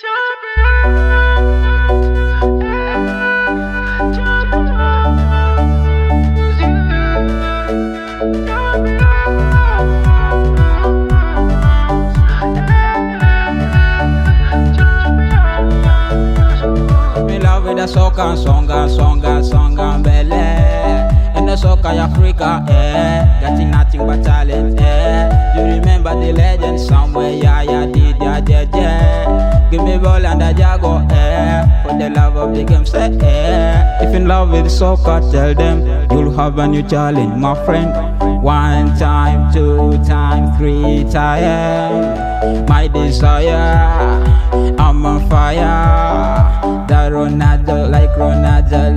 The soca, songa, belle. In the soca Africa, getting nothing but talent, You remember the legend somewhere, yeah, did ya. Give me ball and a jago, for the love of the game, say, If in love with soca, tell them you'll have a new challenge, my friend. 1 time, 2 time, 3 time. My desire, I'm on fire. That Ronaldo, like Ronaldo.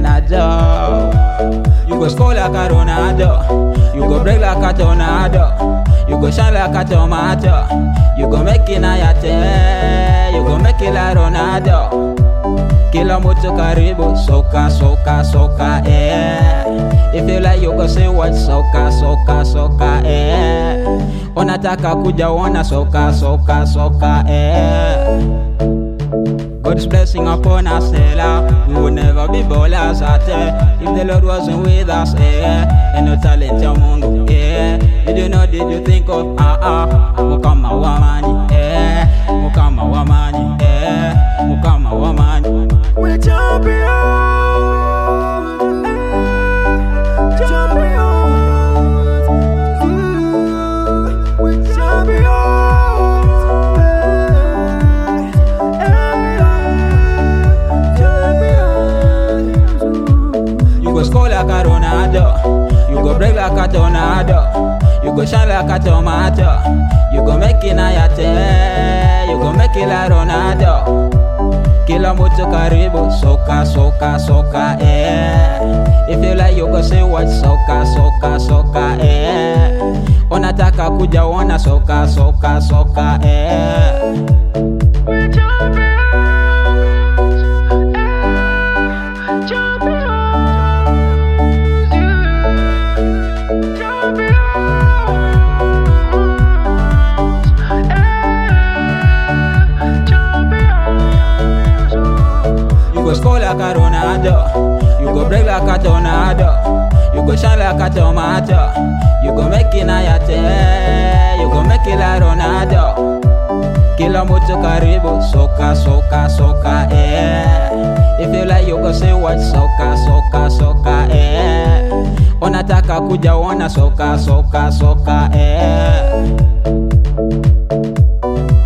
You go score like a Ronaldo. You go break like a tornado. You go shine like a tomato. You go make it ayate. You go make it like Ronaldo. Kila mucho karibu, soca, If you like you go say what, soca, Unataka kuja wana soca, God's blessing upon us, we will never be ballers if the Lord wasn't with us, and no talent ya Mungu, Did you think of, Mukama wamani, Mukama wamani, we're champions, we're champions. You go score like a Ronaldo. You go break like a tornado. You go shine like a tomato. You go make it ayate. You go make it like Ronaldo. Kila mucho karibu, soca, If you like you go say what, soca, Unataka kuja wana soca, We're champions. You go score like a Ronaldo. You go break like a tornado. You go shine like a tomato. You go make it ayate. You go make it like Ronaldo. Kila mucho karibu, soca, If you like you go say what, soca, Unataka kuja wana soca,